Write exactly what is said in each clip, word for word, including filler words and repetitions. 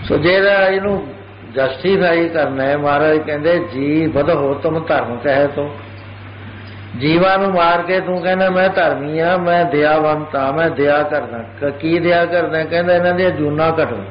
सो जेड़ा इनू जस्टिफाई करना है, महाराज कहते जी बधो तुम धर्म कहे तो, जीवां नूं मार के तू कहना मैं धर्मी हाँ, मैं दयावंत हाँ, मैं दया करदा। की दया करदा? कहंदा इन्हां दी जूना घटन।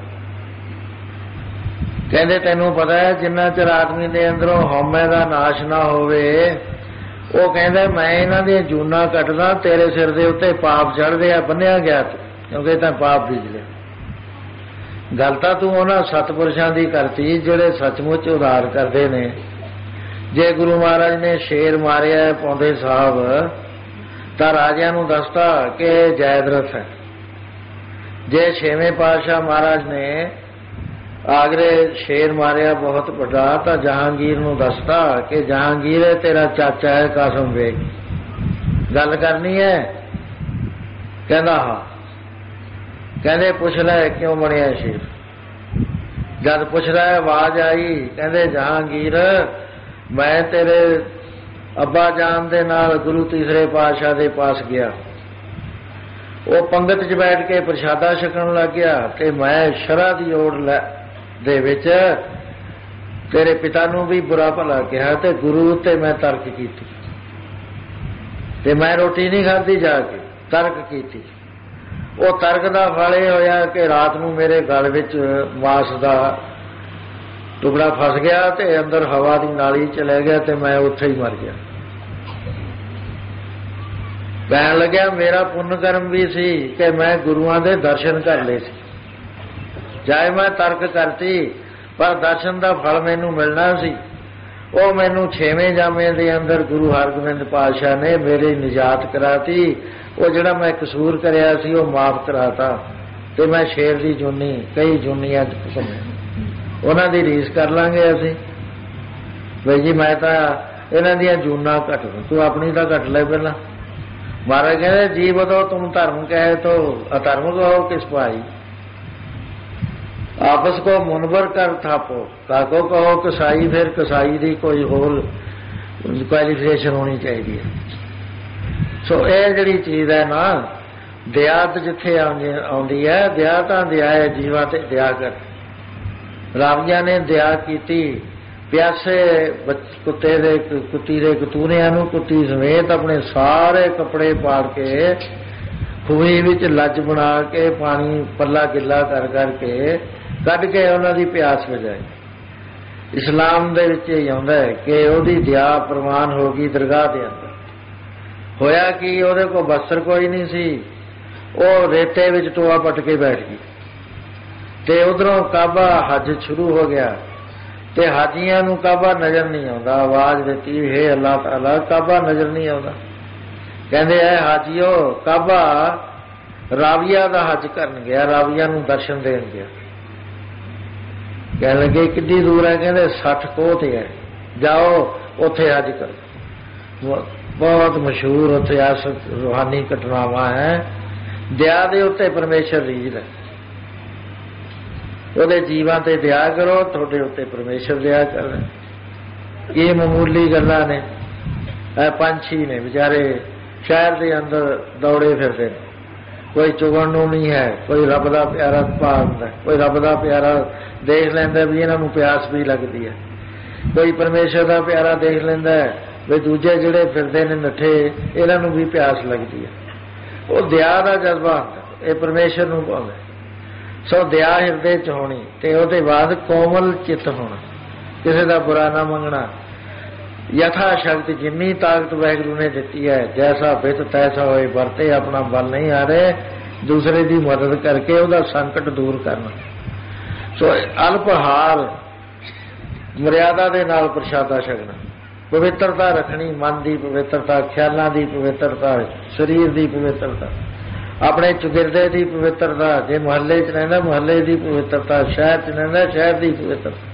कहंदे तैनूं पता है जिन्ना चिर आदमी दे अंदरों हौमे दा नाश ना होवे, वो कहंदा मैं इन्हां दी जूना कटदा, तेरे सिर दे उत्ते पाप चढ़दे आ, बन्निया गया तू, क्योंकि तां पाप बीज लिया। गल तां तूं उन्हां सतपुरुषां दी करती जिहड़े सचमुच उधार करदे ने। जे गुरु महाराज ने शेर मारिया पौंधे साहब तां राजिਆਂ नूं दसता कि जयद्रथ है। जे छेवें पातशाह महाराज ने आगरे शेर मारिया बहुत बड़ा तां जहांगीर नूं दसता कि जहांगीर तेरा चाचा है कासम बेग। गल करनी है? कहंदा हाँ। कहंदे पुछ लै क्यों बनिया शेर? जद पुछ रहा है आवाज आई, कहंदे जहांगीर मैं तेरे अब्बा जान दे नाल गुरु तीसरे पातशाह दे पास गया, वो पंगत च बैठ के प्रशादा छकन लग गया ते मैं शरह दी ओड़ दे विच तेरे पिता नूं भी बुरा भला कहा ते गुरु ते मैं तर्क कीती ते मैं रोटी नहीं खाधी, जाके तर्क कीती। वो तर्क दा फल इह होया कि रात नूं मेरे गल विच मास दा टुकड़ा फस गया ते अंदर हवा की नाली चले गया ते मैं उत्थे ही मर गया। कहन लग्या मेरा पुण्य कर्म भी सी कि मैं गुरुआं दे दर्शन कर ले सी, चाहे मैं तर्क करती पर दर्शन का फल मैनू मिलना सी। वो मैनू छेवें जामे दे अंदर गुरु हरगोबिंद पातशाह ने मेरी निजात कराती। वो जिहड़ा मैं कसूर करिया सी वो माफ कराता ते मैं शेर दी जूनी कई जूनियां घुम्या। उन्हां दी रीस कर लांगे असीं बई जी मैं तां इन्हां दियां जूना घट दूं, तू अपनी तां घट ले पहला। महाराज कहते जी बतो तुम धर्म कहे तो अधर्म कहो किस पाई, आपस को मुनवर कर थापो, काको कहो कसाई, फिर कसाई दी कोई होर क्वालिफिकेशन होनी चाहिए है। सो ये जिहड़ी चीज़ है ना, दयात जिथे आउंदी है, दया तां दया है जीवां ते दया कर। राविया ने दया की, प्यासे कुत्ते दे कुत्ती दे कतूरियां नूं कुत्ती समेत अपने सारे कपड़े पाड़ के खूही विच लज बना के पानी पल्ला गिला कर करके कढ़ के उन्हां दी प्यास बुझाई। इस्लाम दे विच इह आउंदा है कि उहदी दया प्रवान हो गई दरगाह दे अंदर। होया कि उहदे कोल वस्त्र कोई नहीं सी, वो रेते विच टोआ पट के बैठ गई ते उधरों काबा हज शुरू हो गया ते हाजियां नूं काबा नज़र नहीं आउंदा। आवाज़ दित्ती हे अल्लाह ताला काबा नज़र नहीं आउंदा। कहंदे ऐ हाजियो काबा राविया दा हज करन गया, राविया नूं दर्शन देण गया। कहण लगे किड्डी दूर है? कहंदे सठ कोह ते है, जाओ उत्थे हज करो। बहुत मशहूर उत्थे आस रूहानी घटनावां है। दया दे उत्ते परमेश्वर रीझ है, ਉਹਦੇ ਜੀਵਾਂ ਤੇ ਦਇਆ ਕਰੋ, ਤੁਹਾਡੇ ਉੱਤੇ ਪਰਮੇਸ਼ਰ ਦਇਆ ਕਰ। ਇਹ ਮਾਮੂਲੀ ਗੱਲਾਂ ਨੇ। ਇਹ ਪੰਛੀ ਨੇ ਵਿਚਾਰੇ ਸ਼ਹਿਰ ਦੇ ਅੰਦਰ ਦੌੜੇ ਫਿਰਦੇ ਨੇ, ਕੋਈ ਚੁਗਣ ਨੂੰ ਨਹੀਂ ਹੈ, ਕੋਈ ਰੱਬ ਦਾ ਪਿਆਰਾ ਭਾਲਦਾ, ਕੋਈ ਰੱਬ ਦਾ ਪਿਆਰਾ ਦੇਖ ਲੈਂਦਾ ਵੀ ਇਹਨਾਂ ਨੂੰ ਪਿਆਸ ਵੀ ਲੱਗਦੀ ਹੈ, ਕੋਈ ਪਰਮੇਸ਼ਰ ਦਾ ਪਿਆਰਾ ਦੇਖ ਲੈਂਦਾ ਵੀ ਦੂਜੇ ਜਿਹੜੇ ਫਿਰਦੇ ਨੇ ਨੱਠੇ ਇਹਨਾਂ ਨੂੰ ਵੀ ਪਿਆਸ ਲੱਗਦੀ ਹੈ। ਉਹ ਦਇਆ ਦਾ ਜਜ਼ਬਾ ਹੁੰਦਾ, ਇਹ ਪਰਮੇਸ਼ਰ ਨੂੰ ਭਾਉਂਦਾ। सो दया हिरदे च होनी ते उहदे बाद कोमल चित्त होना, किसी का बुरा ना मंगना। यथा शक्ति जिन्नी ताकत वाहिगुरू ने दिती है, जैसा बित तैसा होए वरते, अपना बल नहीं आ रहे, दूसरे की मदद करके उसका संकट दूर करना। सो अल्पहार मर्यादा दे नाल प्रशादा छकना, पवित्रता रखनी, मन की पवित्रता, ख्यालों की पवित्रता, शरीर की पवित्रता, अपने चुगिरदे की पवित्रता, जे मुहल्ले च रहिंदा मुहल्ले की पवित्रता, शहर च रहिंदा शहर की पवित्रता,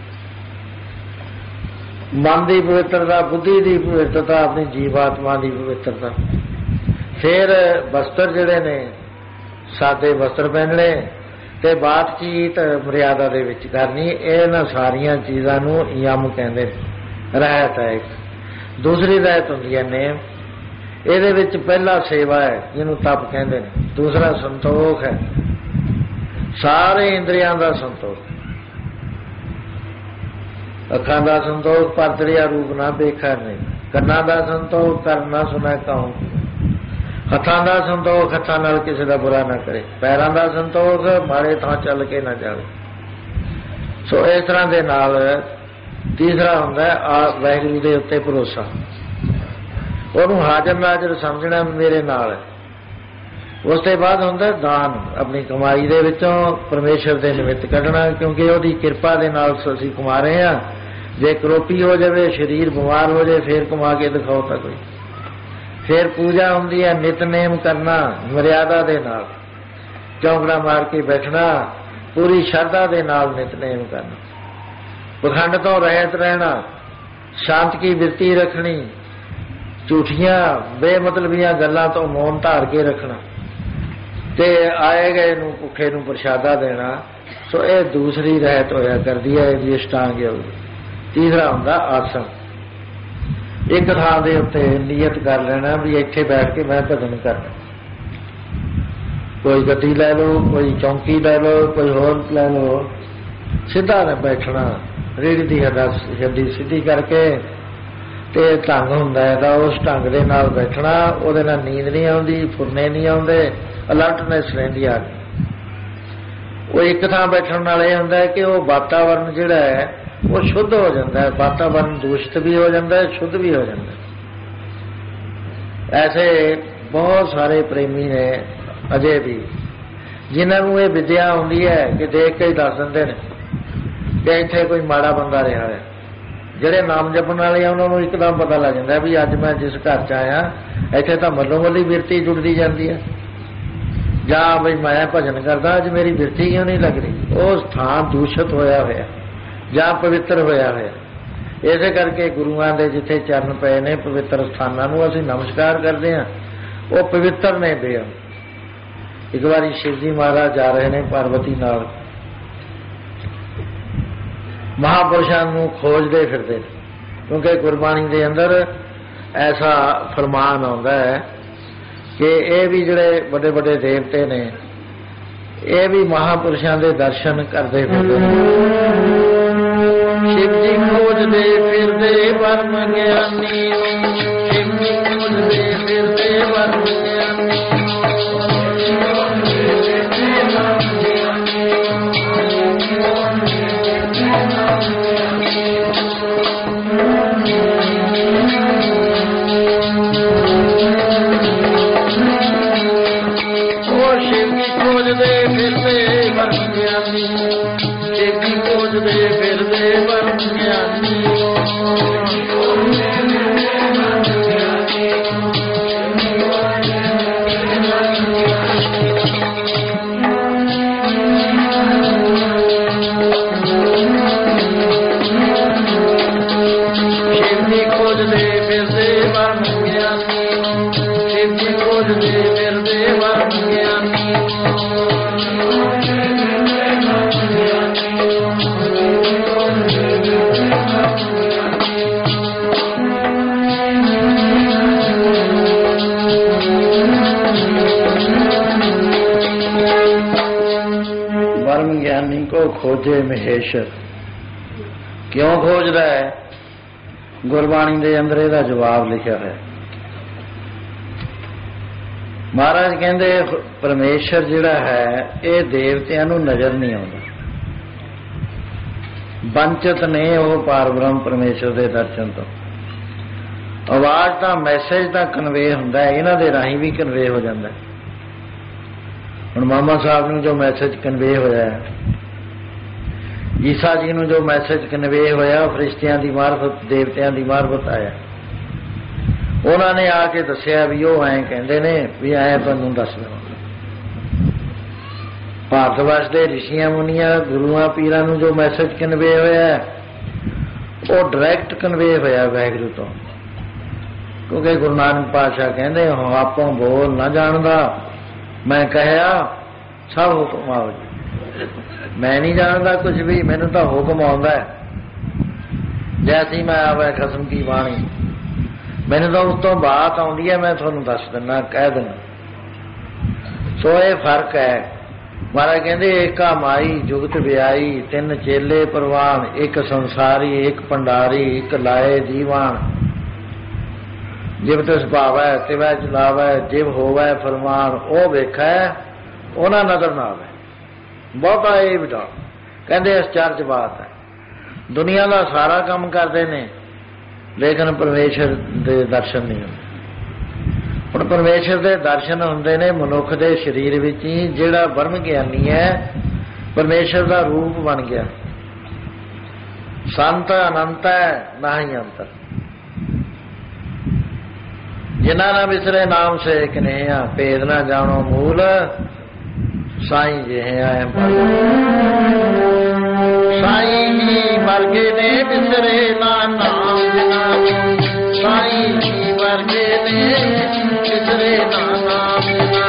मन की पवित्रता, बुद्धि की पवित्रता, अपनी जीवात्मा की पवित्रता। फिर वस्त्र जिहड़े ने सादे वस्त्र पहनने ते बातचीत मर्यादा दे विच करनी। इन्हां सारियां चीज़ां नूं यम कहंदे ने। रहत है एक, दूसरी रहत हुंदियां ने। ਇਹਦੇ ਵਿੱਚ ਪਹਿਲਾ सेवा है ਜਿਹਨੂੰ तप कहते हैं, दूसरा संतोख है, सारे इंद्रियां का संतोख। ਅੱਖਾਂ ਦਾ ਸੰਤੋਖ ਪਰਤੜਿਆ ਰੂਪ ਨਾ ਵੇਖੈ ਨਹੀਂ, ਕੰਨਾਂ ਦਾ ਸੰਤੋਖ ਕਰ ਨਾ ਸੁਣੈ ਕਹੂੰ, ਹੱਥਾਂ ਦਾ ਸੰਤੋਖ ਹੱਥਾਂ ਨਾਲ ਕਿਸੇ ਦਾ ਬੁਰਾ ਨਾ ਕਰੇ, ਪੈਰਾਂ ਦਾ ਸੰਤੋਖ ਮਾੜੇ ਥਾਂ ਚੱਲ ਕੇ ਨਾ ਜਾਵੇ। ਸੋ ਇਸ ਤਰ੍ਹਾਂ ਦੇ ਨਾਲ ਤੀਸਰਾ ਹੁੰਦਾ ਆ ਵਾਹਿਗੁਰੂ ਦੇ ਉੱਤੇ ਭਰੋਸਾ, ਉਹਨੂੰ ਹਾਜ਼ਰ ਨਾਜ਼ਰ ਸਮਝਣਾ ਮੇਰੇ ਨਾਲ। ਉਸ ਤੋਂ ਬਾਅਦ ਹੁੰਦਾ ਦਾਨ, ਆਪਣੀ ਕਮਾਈ ਦੇ ਵਿੱਚੋਂ ਪਰਮੇਸ਼ਰ ਦੇ ਨਿਮਿਤ ਕੱਢਣਾ, ਕਿਉਂਕਿ ਉਹਦੀ ਕਿਰਪਾ ਦੇ ਨਾਲ ਅਸੀਂ ਕਮਾ ਰਹੇ ਹਾਂ। ਜੇ ਕਰੋਪੀ ਹੋ ਜਾਵੇ, ਸਰੀਰ ਬਿਮਾਰ ਹੋ ਜਾਵੇ, ਫੇਰ ਕਮਾ ਕੇ ਦਿਖਾਓ ਤਾਂ ਕੋਈ। ਫਿਰ ਪੂਜਾ ਹੁੰਦੀ ਹੈ, ਨਿਤਨੇਮ ਕਰਨਾ ਮਰਿਆਦਾ ਦੇ ਨਾਲ, ਚੌਂਕੜਾ ਮਾਰ ਕੇ ਬੈਠਣਾ, ਪੂਰੀ ਸ਼ਰਧਾ ਦੇ ਨਾਲ ਨਿਤਨੇਮ ਕਰਨਾ, ਪਖੰਡ ਤੋਂ ਰਹਿਤ ਰਹਿਣਾ, ਸ਼ਾਂਤ ਕੀ ਬਿਰਤੀ ਰੱਖਣੀ, ਝੂਠੀਆਂ ਬੇਮਤਲਬੀਆਂ ਗੱਲਾਂ ਤੋਂ ਮੌਨ ਧਾਰ ਕੇ ਰੱਖਣਾ, ਤੇ ਆਏ ਗਏ ਨੂੰ ਭੁੱਖੇ ਨੂੰ ਪ੍ਰਸ਼ਾਦਾ ਦੇਣਾ। ਸੋ ਇਹ ਦੂਸਰੀ ਰਹਿਤ ਹੋਇਆ ਕਰਦੀ ਹੈ ਇਹਦੀ ਅਸ਼ਟਾਂਗ ਯੋਗ। ਤੀਸਰਾ ਹੁੰਦਾ ਆਸਣ, ਇੱਕ ਥਾਂ ਦੇ ਉੱਤੇ ਨੀਅਤ ਕਰ ਲੈਣਾ ਵੀ ਇੱਥੇ ਬੈਠ ਕੇ ਮੈਂ ਭਜਨ ਕਰਨਾ। ਕੋਈ ਗੱਦੀ ਲੈ ਲਓ, ਕੋਈ ਚੌਂਕੀ ਲੈ ਲਓ, ਕੋਈ ਹੋਰ ਲੈ ਲਓ, ਸਿੱਧਾ ਨਾ ਬੈਠਣਾ, ਰੀੜ ਦੀ ਹੱਡੀ ਸਿੱਧੀ ਕਰਕੇ, ਤੇ ਢੰਗ ਹੁੰਦਾ ਇਹਦਾ, ਉਸ ਢੰਗ ਦੇ ਨਾਲ ਬੈਠਣਾ। ਉਹਦੇ ਨਾਲ ਨੀਂਦ ਨਹੀਂ ਆਉਂਦੀ, ਫੁਰਨੇ ਨਹੀਂ ਆਉਂਦੇ, ਅਲਰਟਨੈਸ ਰਹਿੰਦੀ ਆ। ਉਹ ਇੱਕ ਥਾਂ ਬੈਠਣ ਨਾਲ ਇਹ ਹੁੰਦਾ ਕਿ ਉਹ ਵਾਤਾਵਰਨ ਜਿਹੜਾ ਹੈ ਉਹ ਸ਼ੁੱਧ ਹੋ ਜਾਂਦਾ ਹੈ, ਵਾਤਾਵਰਨ ਦੂਸ਼ਿਤ ਵੀ ਹੋ ਜਾਂਦਾ ਹੈ, ਸ਼ੁੱਧ ਵੀ ਹੋ ਜਾਂਦਾ ਹੈ। ਐਸੇ ਬਹੁਤ ਸਾਰੇ ਪ੍ਰੇਮੀ ਨੇ ਅਜੇ ਵੀ, ਜਿਨ੍ਹਾਂ ਨੂੰ ਇਹ ਵਿਦਿਆ ਆਉਂਦੀ ਹੈ ਕਿ ਦੇਖ ਕੇ ਹੀ ਦੱਸ ਦਿੰਦੇ ਨੇ ਕਿ ਇੱਥੇ ਕੋਈ ਮਾੜਾ ਬੰਦਾ ਰਿਹਾ ਹੈ। ਜਿਹੜੇ ਨਾਮ ਜਪਣ ਵਾਲੇ ਆ ਉਹਨਾਂ ਨੂੰ ਇੱਕਦਮ ਪਤਾ ਲੱਗ ਜਾਂਦਾ ਵੀ ਅੱਜ ਮੈਂ ਜਿਸ ਘਰ 'ਚ ਆਇਆ ਇੱਥੇ ਤਾਂ ਮੱਲੋ ਮੱਲੀ ਬਿਰਤੀ ਜੁੜਦੀ ਜਾਂਦੀ ਹੈ, ਜਾਂ ਬਈ ਮੈਂ ਭਜਨ ਕਰਦਾ ਅੱਜ ਮੇਰੀ ਬਿਰਤੀ ਕਿਉਂ ਨਹੀਂ ਲੱਗ ਰਹੀ। ਉਹ ਸਥਾਨ ਦੂਸ਼ਿਤ ਹੋਇਆ ਹੋਇਆ ਜਾਂ ਪਵਿੱਤਰ ਹੋਇਆ ਹੋਇਆ। ਇਸੇ ਕਰਕੇ ਗੁਰੂਆਂ ਦੇ ਜਿੱਥੇ ਚਰਨ ਪਏ ਨੇ, ਪਵਿੱਤਰ ਸਥਾਨਾਂ ਨੂੰ ਅਸੀਂ ਨਮਸਕਾਰ ਕਰਦੇ ਹਾਂ, ਉਹ ਪਵਿੱਤਰ ਨੇ ਬੇਅੰ। ਇੱਕ ਵਾਰੀ ਸ਼ਿਵ ਜੀ ਮਹਾਰਾਜ ਜਾ ਰਹੇ ਨੇ ਪਾਰਵਤੀ ਨਾਲ, ਮਹਾਂਪੁਰਸ਼ਾਂ ਨੂੰ ਖੋਜਦੇ ਫਿਰਦੇ ਨੇ, ਕਿਉਂਕਿ ਗੁਰਬਾਣੀ ਦੇ ਅੰਦਰ ਐਸਾ ਫਰਮਾਨ ਆਉਂਦਾ ਹੈ ਕਿ ਇਹ ਵੀ ਜਿਹੜੇ ਵੱਡੇ ਵੱਡੇ ਦੇਵਤੇ ਨੇ ਇਹ ਵੀ ਮਹਾਂਪੁਰਸ਼ਾਂ ਦੇ ਦਰਸ਼ਨ ਕਰਦੇ ਫਿਰਦੇ ਨੇ। शिव जी खोजते फिरते परम ज्ञानी, शिव जी खोजते फिरते परम ज्ञानी, ओ शिव जी खोजते फिरते परम ज्ञानी, शिव जी खोजते फिरते परम ज्ञानी। शिव जी खोजते फिरते परम ज्ञानी, शिव जी खोजते फिरते परम ज्ञानी। परम ज्ञानी को खोजे महेश्वर। क्यों खोज रहा है? गुरबाणी ਦੇ ਅੰਦਰ ਇਹਦਾ ਜਵਾਬ ਲਿਖਿਆ ਹੈ। ਮਹਾਰਾਜ ਕਹਿੰਦੇ ਪਰਮੇਸ਼ਰ ਜਿਹੜਾ ਹੈ ਇਹ ਦੇਵਤਿਆਂ ਨੂੰ ਨਜ਼ਰ ਨਹੀਂ ਆਉਂਦਾ, ਬੰਚਿਤ ਨੇ ਉਹ ਪਾਰ ਬ੍ਰਹਮ ਪਰਮੇਸ਼ਰ ਦੇ ਦਰਸ਼ਨ ਤੋਂ। ਆਵਾਜ਼ ਤਾਂ ਮੈਸੇਜ ਤਾਂ ਕਨਵੇ ਹੁੰਦਾ ਹੈ, ਇਹਨਾਂ ਦੇ ਰਾਹੀਂ ਵੀ ਕਨਵੇ ਹੋ ਜਾਂਦਾ। ਹੁਣ ਮਾਮਾ ਸਾਹਿਬ ਨੂੰ ਜੋ ਮੈਸੇਜ ਕਨਵੇ ਹੋਇਆ ਹੈ, ਈਸਾ ਜੀ ਨੂੰ ਜੋ ਮੈਸੇਜ ਕਨਵੇ ਹੋਇਆ ਫਰਿਸ਼ਤਿਆਂ ਦੀ ਮਾਰਫਤ, ਦੇਵਤਿਆਂ ਦੀ ਮਾਰਫਤ ਆਇਆ। ਉਹਨਾਂ ਨੇ ਆ ਕੇ ਦੱਸਿਆ ਵੀ ਉਹ ਐਂ ਕਹਿੰਦੇ ਨੇ ਵੀ ਐਂ ਤੁਹਾਨੂੰ ਦੱਸ ਦੇਵਾਂ। ਭਾਰਤ ਵਰਸ਼ ਦੇ ਰਿਸ਼ੀਆਂ ਮੁਨੀਆਂ ਗੁਰੂਆਂ ਪੀਰਾਂ ਨੂੰ ਜੋ ਮੈਸੇਜ ਕਨਵੇ ਹੋਇਆ ਉਹ ਡਾਇਰੈਕਟ ਕਨਵੇ ਹੋਇਆ ਵਾਹਿਗੁਰੂ ਤੋਂ, ਕਿਉਂਕਿ ਗੁਰੂ ਨਾਨਕ ਪਾਤਸ਼ਾਹ ਕਹਿੰਦੇ ਹੋ ਆਪੋਂ ਬੋਲ ਨਾ ਜਾਣਦਾ, ਮੈਂ ਕਹਿਆ ਸਭ ਹੁਕਮ ਆਓ ਜੀ। ਮੈਂ ਨਹੀਂ ਜਾਣਦਾ ਕੁਝ ਵੀ, ਮੈਨੂੰ ਤਾਂ ਹੁਕਮ ਆਉਂਦਾ ਹੈ। ਜੈਸੀ ਮੈਂ ਆਵੇ ਖਸਮ ਕੀ ਬਾਣੀ, ਮੈਨੂੰ ਤਾਂ ਉਸ ਤੋਂ ਬਾਤ ਆਉਂਦੀ ਹੈ, ਮੈਂ ਤੁਹਾਨੂੰ ਦੱਸ ਦਿੰਦਾ, ਕਹਿ ਦਿੰਦਾ। ਸੋ ਇਹ ਫਰਕ ਹੈ महाराज कहते एका माई जुगत ब्याई तिन चेले परवान एक संसारी एक भंडारी एक लाए दीवान जिव तिस भावै तिवै चलावै जिव होवै फरमान ओ वेखै ओना नजर ना आवे। बहुता ये बिठा कहते आश्चर्य बात है दुनिया का सारा काम करते ने लेकिन परमेश्वर के दर्शन नहीं होंदे। हुण परमेश्वर के दर्शन होंदे ने मनुख के शरीर विच ही जिहड़ा ब्रह्म ज्ञानी है परमेश्वर का रूप बन गया। संत अनंत है ना ही अंतर जिन्ना ना विसरे नाम से कन्हैया भेद ना जानो मूल साई जिहे आए साई जी वर्गे ने विसरे ना नाम जिना साई जी वर्गे ने विसरे ना नाम जिना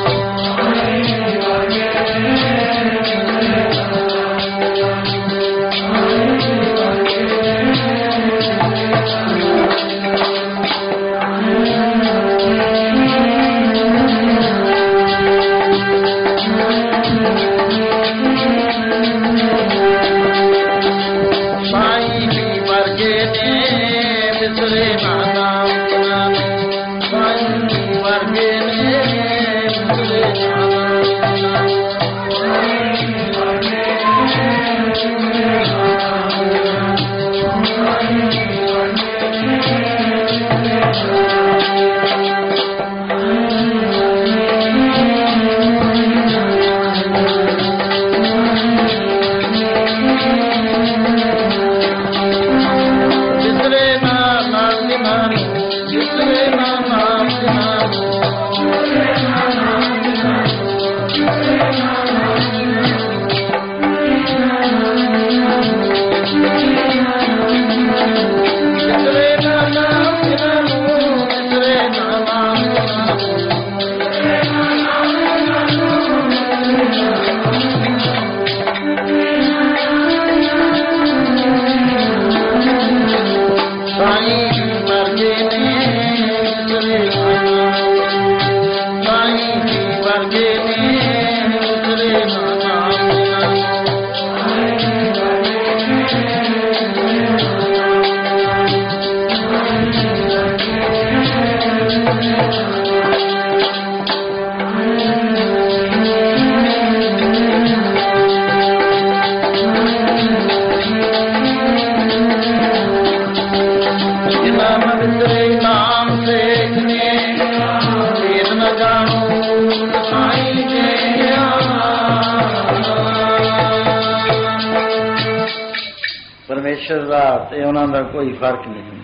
उन्होंने कोई फर्क नहीं।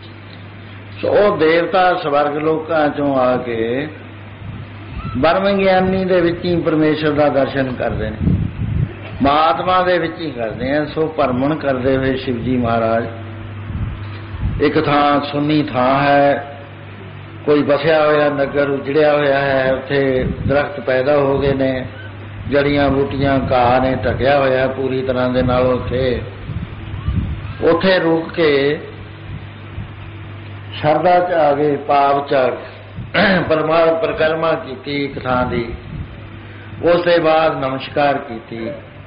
सो देवता स्वर्ग लोकां चों आके ब्रह्म ज्ञानी दे विच ही परमेश्वर का दर्शन करते हैं महात्मा दे विच ही करते हैं। सो भरमण करते हुए शिव जी महाराज एक थां सुन्नी थां है कोई बसिया होया नगर उजड़िया होया है उत्थे दरख्त पैदा हो गए ने जड़ियां बूटियां घाह ने ढकिया होया पूरी तरह दे नाल उत्थे उथे रुक के शरदा च आ गए पाप च परमा परिक्रमा की एक थां दी उसके बाद नमस्कार की।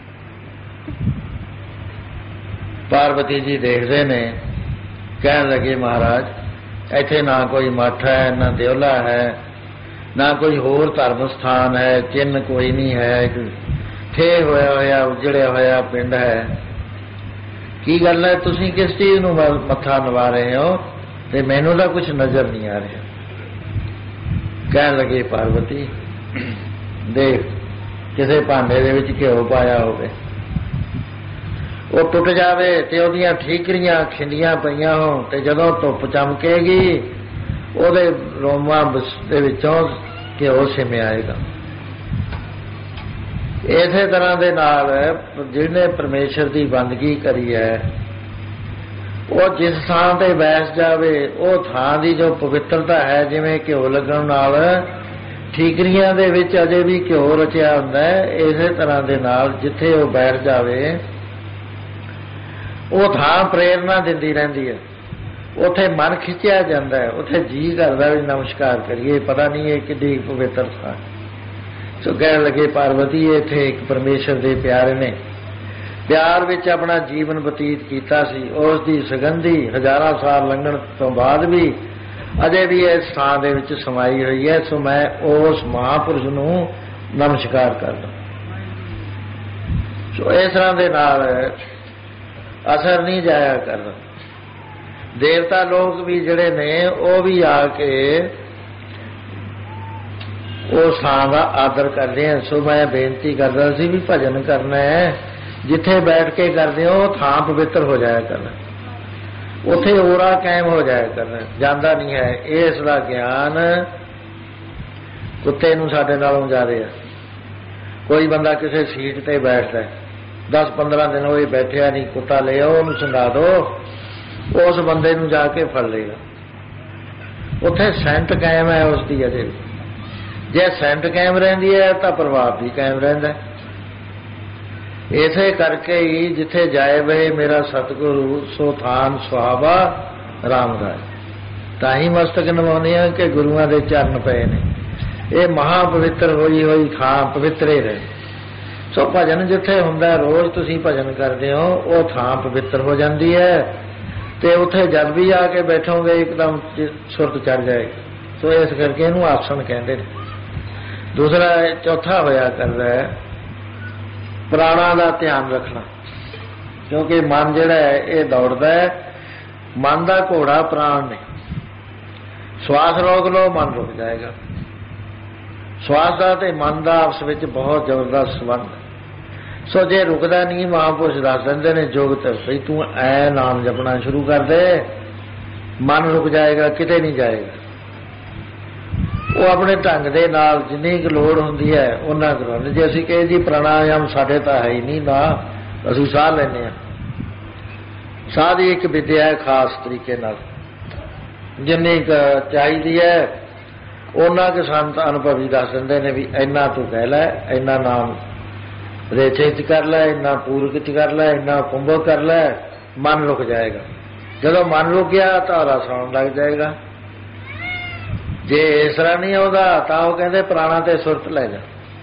पार्वती जी देखते ने कह लगे महाराज इत्थे ना कोई मठ है ना देवला है ना कोई होर धर्म स्थान है चिन्ह कोई नहीं है थे होया होया उजड़िया होया पिंड है की गल है तुसी किस चीज नूं मत्था नवा रहे हो ते मैनू तो कुछ नजर नहीं आ रहा। कह लगे पार्वती देख किसी भांडे दे विच घिओ पाया होवे वो टुट जावे ते ओहदियां ठीकरियां खिंडियां पईयां हो ते जदों धुप चमकेगी ओहदे रोमां दे विचों घिओ सिम आएगा। इसे तरह के नाल जिन्हें परमेश्वर की बंदगी करी है वो जिस थां ते बैस जावे वो थां की जो पवित्रता है जिवें घिओ लगन नाल ठीकरियां दे विच अजे भी घिओ रचिया हुंदा है इसे तरह के नाल जिथे वो बैठ जावे वो थां प्रेरणा दिंदी रहिंदी है उथे मन खिंचिया जाता है उथे जी करदा भी नमस्कार करिए पता नहीं है किड्डी पवित्र थां सो कहने लगे पार्वती इत्थे एक परमेश्वर के प्यारे ने प्यार विच अपना जीवन बतीत कीता सी, उस दी सगंधी हजारां साल लंघण तो बाद भी अजे भी इस स्थान दे विच समाई हुई है। सो मैं उस महापुरुष नूं नमस्कार करदा। सो इस तरह दे नाल असर नहीं जाया करदा। देवता लोग भी जिहड़े ने वो भी आके उस स्थान का आदर करते हैं। सो मैं बेनती करदा सी भी भजन करना है जिथे बैठ के करते हो थां पवित्र हो जाया करना, उथे ओरा कायम हो जाया करना, जाता नहीं है। इसका ज्ञान कुत्ते नूं साडे नालों ज्यादा है। कोई बंदा किसी सीट ते बैठता है, दस पंद्रह दिन वो बैठिया नहीं, कुत्ता ले आओ उन्हें संगा दो, उस बंदे नूं जाके फड़ लेगा। उथे सेंट कायम है उसकी अजे। जे सेंट कायम रहिंदी है तो प्रभाव भी कायम रहिंदा है। इसे करके ही जिथे जाए वे मेरा सतगुरु सो थान सुहावा राम राय। ताही मस्तक नवाने कि गुरुआं दे चरण पे ने, ये महापवित्र होई होई थां पवित्र ही रहे। सो भजन जिथे हुंदा रोज तुसीं भजन करते हो वो थां पवित्र हो जाती है, तो उथे जब भी आके बैठोगे एकदम सुरत चढ़ जाएगी। तो इस करके इहनूं आसन कहते हैं। दूसरा चौथा होया कर रहा है प्राणा का ध्यान रखना, क्योंकि मन जिहड़ा है ये दौड़ता है। मन का घोड़ा प्राण ने, श्वास रोक लो मन रुक जाएगा। श्वास का ते मन का आपस में बहुत जबरदस्त संबंध। सो जे रुकदा नहीं महापुरुष दस देंदे ने जोग ते सही तू ऐ नाम जपना शुरू कर दे, मन रुक जाएगा, किते नहीं जाएगा। वो अपने ढंग दे नाल जिन्नी क लोड़ हुंदी है उन्ना कराउंदे। जे असीं कहे जी प्राणायाम साडे तां है ही नहीं ना, असीं साह लैंदे आ। साह दी एक विद्या है खास तरीके नाल, जिन्नी क चाहीदी है उन्ना क संत अनुभवी दस दिंदे ने भी इन्ना तू कह लै, इन्ना नाम रेचे च कर लै, इन्ना पूरक च कर लै, इन्ना कुंभक कर लै, मन रुक जाएगा। जदों मन रुक गया तो रस आउण लग जाएगा। जे इस तरह नहीं आता तो वह कहते प्राणा ते सुरत लै जा,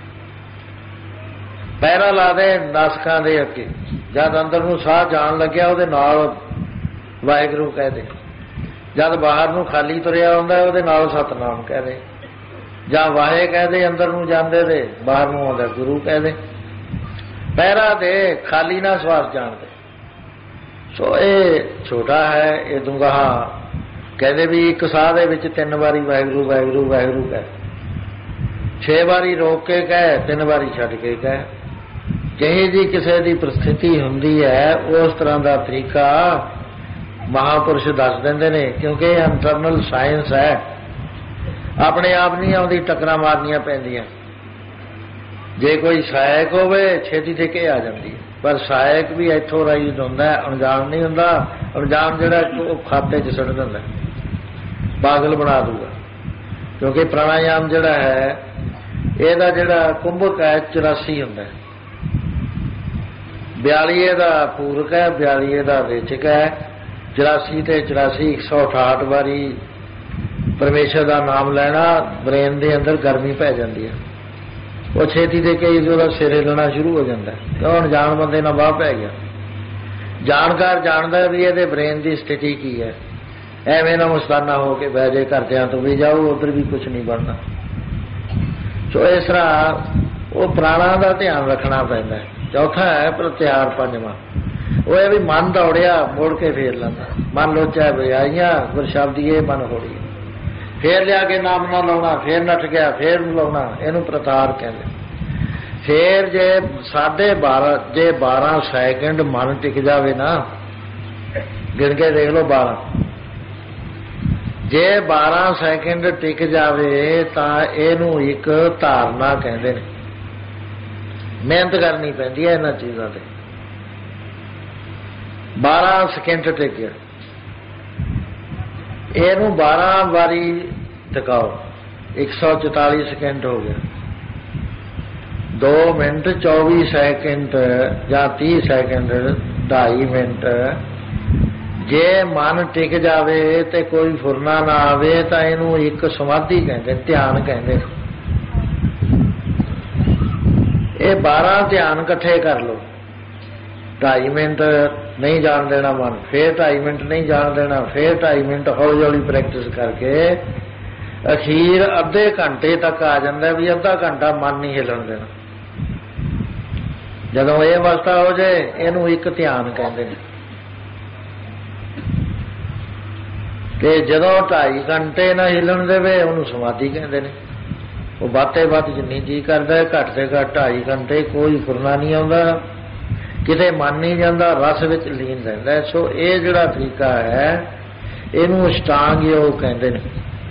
पैरा ला दे नासकां दे अगे, जद अंदर नूं साह जान लग्या उहदे नाल वाहिगुरू कह दे, जद बाहर नूं खाली तुरिया आउंदा उहदे नाल सतनाम कह दे, जां वाहे कह दे अंदर नूं जांदे दे, बाहर नूं आउंदा गुरु कह दे। पैरा दे, खाली ना श्वास जान दे। सो ये छोटा है, ये दुंगाहा कहते भी एक साह दे विच तीन बारी वाहिगुरू वाहिगुरू वाहिगुरू कह, छे बारी रोक के कह, तीन बारी छड्ड के कह। कहीं जी किसी की परिस्थिति हुंदी है उस तरह का तरीका महापुरुष दस देंदे ने, क्योंकि इंटरनल साइंस है। अपने आप नहीं आउंदी, टक्करां मारनियां पैंदियां। जे कोई सहायक होवे छेती ते के आ जाती है, पर सहायक भी इत्थों राइज हुंदा है, अणजान नहीं हुंदा। अणजान जिहड़ा खाते च सुੱਟ दिंदा, पागल बना दूगा। क्योंकि प्राणायाम जिहड़ा है इहदा जिहड़ा कुंभक है चौरासी हुंदा है, बयाली इहदा पूरक है, बयाली इहदा रेचक है, चौरासी ते चौरासी एक सौ अठाहठ बारी परमेश्वर का नाम लैना ब्रेन के अंदर गर्मी पै जाती है। वो छेती दे कई जो सिर हिलना शुरू हो जाता है। तो अणजान बंदे ना वाह पै गया। जानकार जानता भी ये ब्रेन की स्थिति की है, एवं ना मुस्ताना हो के बह जाए, घरदियां तो भी जाओ उधर भी कुछ नहीं बनना। सो इस तरह वो प्राणा का ध्यान रखना पैंदा है। चौथा है प्रत्याहार पंजवां, वो है भी मन दौड़िया मुड़ के फेर लेंदा, मन लोचा बजाइयां गुर शब्दिए मन होड़ी, फेर लिया के नाम ना लाउणा, फेर नठ गया, फेर लाउणा, इहनूं प्रत्याहार कहंदे। फिर जे साढ़े बारह जे बारह सैकेंड मन टिक जाए ना, गिन के देख लो बारह, जे बारह सैकेंड टिक जाए तो इनू एक धारणा कहते हैं। मेहनत करनी पैंदी है इन्हां चीज़ों ते। बारह सैकेंड टिक गया, इनू बारह बारी टिकाओ, एक सौ चौताली सैकेंड हो गया। दो मिनट चौबी सैकेंड या तीस सैकेंड ढाई मिनट जे मन टिक जावे ते कोई फुरना ना आवे तो इनू एक समाधि कहते, ध्यान कहते। ये बारह ध्यान इकट्ठे कर लो। ढाई मिनट नहीं जान देना मन, फिर ढाई मिनट नहीं जान देना, फिर ढाई मिनट हौली हौली प्रैक्टिस करके अखीर अद्धे घंटे तक आ जाता भी अद्धा घंटा मन नहीं हिलन देना। जदों ये अवस्था हो जाए इनू एक ध्यान कहते हैं। ते जदों ढाई घंटे ना हिलन देवे उन्होंने समाधि कहते हैं। वो बाते बात जिन्नी जी करता है घट से घट ढाई घंटे कोई फुरना नहीं आता, किते मन नहीं जाता, रस विच लीन रहिंदा है। सो ये जिहड़ा तरीका है इनू अष्टांग योग कहते हैं।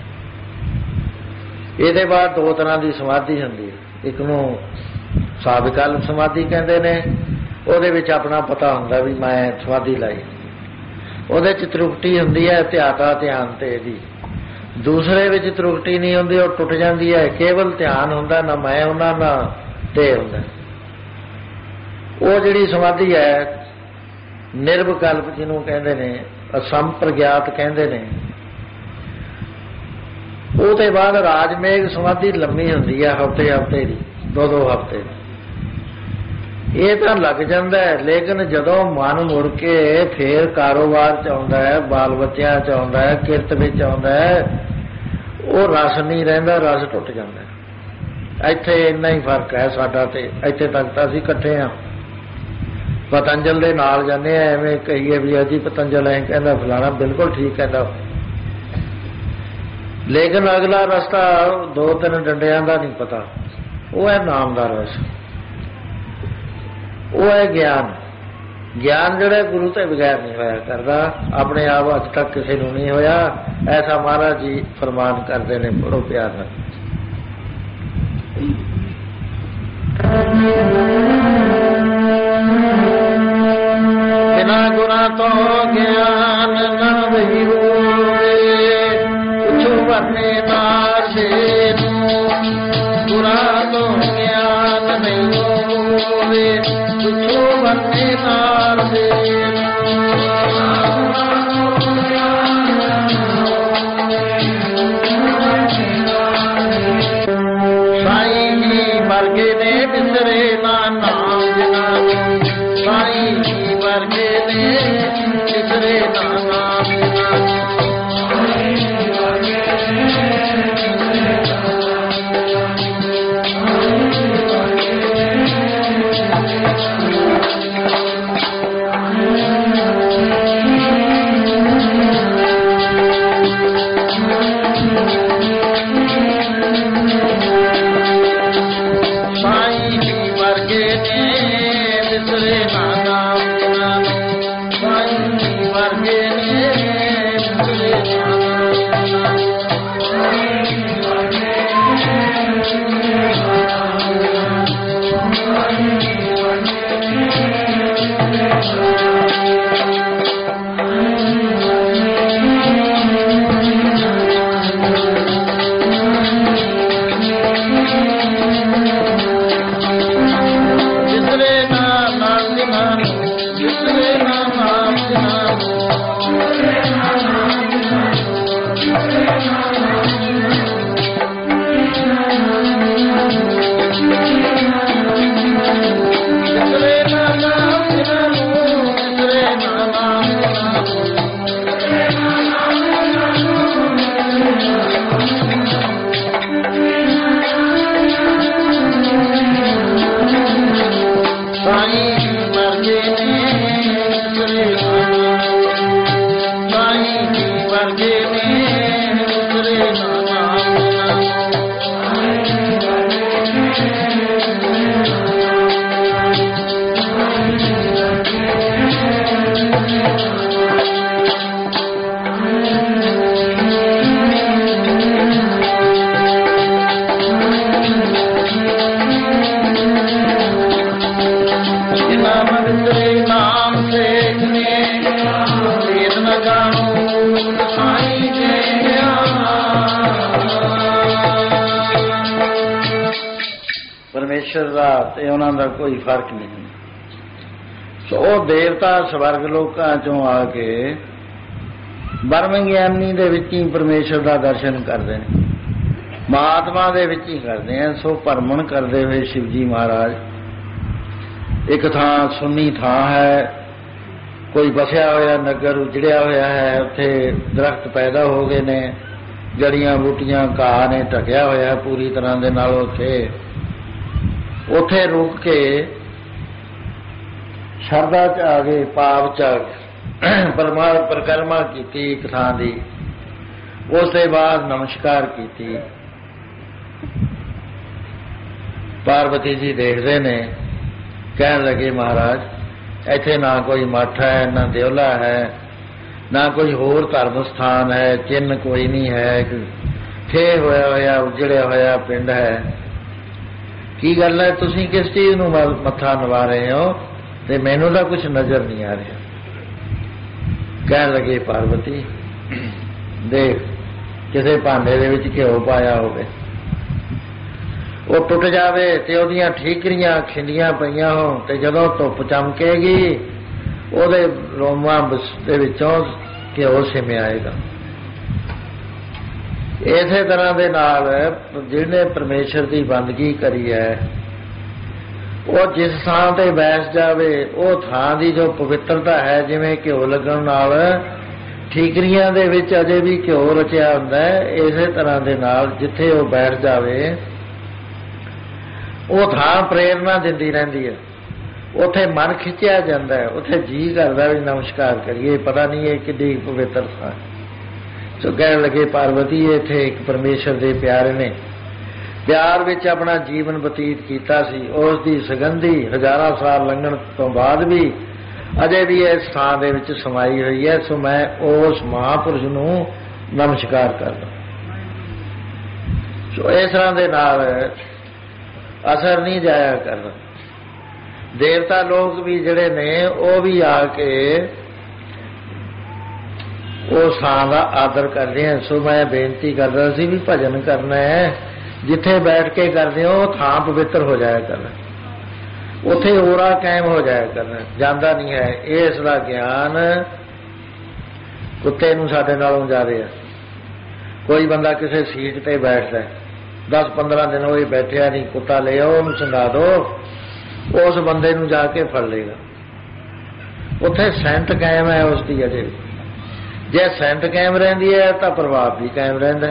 ये बाद दो तरह की समाधि होंदी है, एक नूं साविकल्प समाधि कहते हैं, उहदे विच अपना पता हुंदा भी मैं समाधि लाई, उहदे च त्रुटि हुंदी है ध्याता ध्यान ते दी। दूसरे विच त्रुटि नहीं हुंदी, वो टुट जाती है, केवल ध्यान हुंदा, ना मैं हुंदा ना ते हुंदा। वो जिहड़ी समाधि है निर्विकल्प जिन्हों कहते हैं, असंप्रज्ञात कहते हैं, उसके बाद राजमेघ समाधि लंबी होंदी है हफ्ते हफ्ते की, दो दो हफ्ते। ये तो लग जाता है, लेकिन जदों मन मुड़ के फिर कारोबार च आउंदा है, बाल बच्चों च आउंदा है, किरत विच आउंदा है, वो रस नहीं रहिंदा, रस टुट जाता है। इत्थे इन्ना ही फर्क है साडा ते इत्थे तक तो असीं इकट्ठे हाँ। पतंजल दे नाल जाने एवें कहिए भी अजी पतंजल ऐ कहंदा फलाना बिल्कुल ठीक कहंदा, लेकिन अगला रास्ता दो तीन डंडियां का नहीं पता। वो है नाम का रस, वो है ज्ञान। ज्ञान जिहड़ा गुरु ते बगैर नहीं होया करता, अपने आप अज तक किसी को नहीं होया। ऐसा महाराज जी फरमान करते हैं, बड़ो प्यार नाल। बिना गुना तो ज्ञान न वही होवे, कुछ वरने नार से गुना तो ज्ञान नहीं होवे, कुछ वरने नार से। साईं जी वर्गे ने बिसरे ना नाम जिना, साईं जी वर्गे ने बिसरे ना नाम जिना। परमेश्वर का ते उन्हां दा कोई फर्क नहीं। सो देवता स्वर्ग लोकां चों आके ब्रह्म ज्ञानी दे विच ही परमेश्वर का दर्शन करते हैं, महात्मा दे विच ही करते हैं। सो भरमण करते हुए शिव जी महाराज एक थां सुन्नी थां है, कोई बसिया होया नगर उजड़िया होया है, उत्थे दरख्त पैदा हो गए ने, जड़ियां बूटियां घाह ने ढकिया होया पूरी तरह दे नाल। उत्थे उत्थे रुक के शरदा च आ गए, पाप च आ गए, परमा परिक्रमा की एक थां दी। उसके बाद नमस्कार की। पार्वती जी देखते ने, कह लगे महाराज इत्थे ना कोई मठ है, ना देवला है, ना कोई होर धर्म स्थान है, चिन्ह कोई नहीं है, ठे होया होया उजड़िया होया पिंड है। की गल है, तुसीं किस चीज़ नूं मत्था नवा रहे हो ते मैनूं तां कुछ नज़र नहीं आ रहा। कह लगे पार्वती देख किसी भांडे दे विच घिओ पाया होवे, वो टुट जावे ते ओहदियां ठीकरियां खिंडियां पईयां हो, ते जदों धुप चमकेगी ਉਹਦੇ ਰੋਮਾਂ ਦੇ ਵਿੱਚੋਂ ਘਿਓ ਸਿਮ ਆਏਗਾ। ਇਸੇ ਤਰ੍ਹਾਂ ਦੇ ਨਾਲ ਜਿਹਨੇ ਪਰਮੇਸ਼ਰ ਦੀ ਬੰਦਗੀ ਕਰੀ ਹੈ, ਉਹ ਜਿਸ ਥਾਂ ਤੇ ਬੈਠ ਜਾਵੇ, ਉਹ ਥਾਂ ਦੀ ਜੋ ਪਵਿੱਤਰਤਾ ਹੈ, ਜਿਵੇਂ ਘਿਓ ਲੱਗਣ ਨਾਲ ਠੀਕਰੀਆਂ ਦੇ ਵਿੱਚ ਅਜੇ ਵੀ ਘਿਓ ਰਚਿਆ ਹੁੰਦਾ ਹੈ, ਇਸੇ ਤਰ੍ਹਾਂ ਦੇ ਨਾਲ ਜਿੱਥੇ ਉਹ ਬੈਠ ਜਾਵੇ ਉਹ ਥਾਂ ਪ੍ਰੇਰਨਾ ਦਿੰਦੀ ਰਹਿੰਦੀ ਹੈ। ਉੱਥੇ ਮਨ ਖਿੱਚਿਆ ਜਾਂਦਾ ਹੈ, ਉੱਥੇ ਜੀ ਕਰਦਾ ਵੀ ਨਮਸਕਾਰ ਕਰੀਏ, ਪਤਾ ਨਹੀਂ ਇਹ ਕਿੱਡੀ ਪਵਿੱਤਰ ਥਾਂ। ਸੋ ਕਹਿਣ ਲੱਗੇ ਪਾਰਵਤੀ ਇੱਥੇ ਇੱਕ ਪਰਮੇਸ਼ਰ ਦੇ ਪਿਆਰੇ ਨੇ ਪਿਆਰ ਵਿੱਚ ਆਪਣਾ ਜੀਵਨ ਬਤੀਤ ਕੀਤਾ ਸੀ, ਉਸ ਦੀ ਸੁਗੰਧੀ ਹਜ਼ਾਰਾਂ ਸਾਲ ਲੰਘਣ ਤੋਂ ਬਾਅਦ ਵੀ ਅਜੇ ਵੀ ਇਸ ਥਾਂ ਦੇ ਵਿੱਚ ਸਮਾਈ ਹੋਈ ਹੈ। ਸੋ ਮੈਂ ਉਸ ਮਹਾਂਪੁਰਸ਼ ਨੂੰ ਨਮਸਕਾਰ ਕਰਦਾ। ਸੋ ਇਸ ਤਰ੍ਹਾਂ ਦੇ ਨਾਲ ਅਸਰ ਨਹੀਂ ਜਾਇਆ ਕਰਦਾ। देवता लोग भी जिहड़े ने वो भी आके उस थां दा आदर करते हैं। सो मैं बेनती कर रहा सी भी भजन करना है, जिथे बैठ के करते हो थां पवित्र हो जाया करना, उत्थे ओरा कायम हो जाया करना, जांदा नहीं है। इसदा ज्ञान कुत्ते नूं साडे नालों ज़्यादा है। कोई बंदा किसी सीट ते बैठदा है, दस पंद्रह दिन वो बैठिया नहीं, कुत्ता ले आओ उहनूं संघा दो, उस बंदे नूं जाके फड़ लेगा। उत्थे सेंट कायम है उसकी अजे भी। जे सेंट कायम रहिंदी है तो प्रभाव भी कायम रहिंदा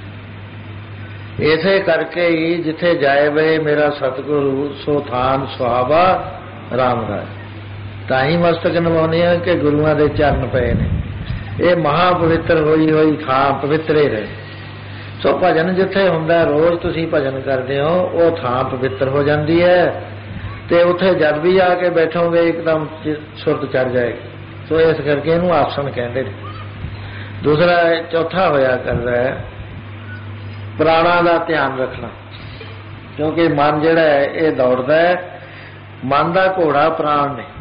है। इसे करके ही जिथे जाए वे मेरा सतगुरु सो थान सुहावा राम राय। ताही मस्तक नवाउने हैं कि गुरुआं दे चरण पए ने। ये महापवित्र होई होई थां पवित्र ही रहे। सो भजन जिथे हुंदा रोज़ तुसीं भजन करदे हो, वो थां पवित्र हो जाती है, तो उत्थे जब भी आके बैठोगे एकदम सुरत चढ़ जाएगी। सो इस करके इनू आसन कहते हैं। दूसरा चौथा होया कर रहा है प्राणा का ध्यान रखना, क्योंकि मन जिहड़ा है ये दौड़ता है। मन का घोड़ा प्राण ने।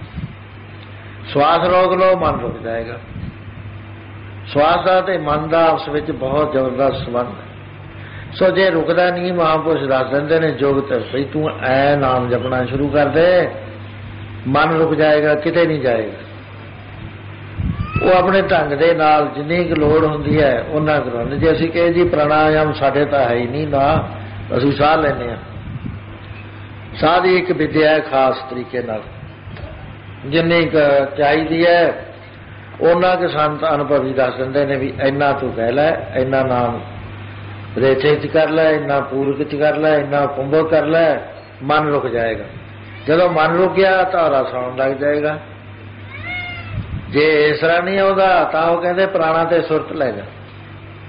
श्वास रोक लो मन रुक जाएगा। श्वास का ते मन का आपस में बहुत जबरदस्त संबंध है। सो जे रुकदा नहीं, महापुरुष दस देंदे ने जुगत भई तू ऐ नाम जपना शुरू कर दे, मन रुक जाएगा, किते नहीं जाएगा। वो अपने ढंग दे नाल जिन्नी क लोड़ हुंदी है उन्ना कराउंदे। जे असीं कहे जी प्राणायाम साडे तां है ही नहीं, ना असीं साह लैंदे आ। साह दी एक विद्या है खास तरीके नाल, जिन्नी क चाहीदी है उन्ना क संत अनुभवी दस दिंदे ने भी इन्ना तू कह लै, इन्ना नाम रेचे च कर लै, इन्ना पूरक च कर लै, इन्ना कुंभक कर लै, मन रुक जाएगा। जदों मन रुक गया तारा सौण लग जाएगा। जे इस तरह नहीं होगा तो वह कहते प्राणा ते सुरत लै जा।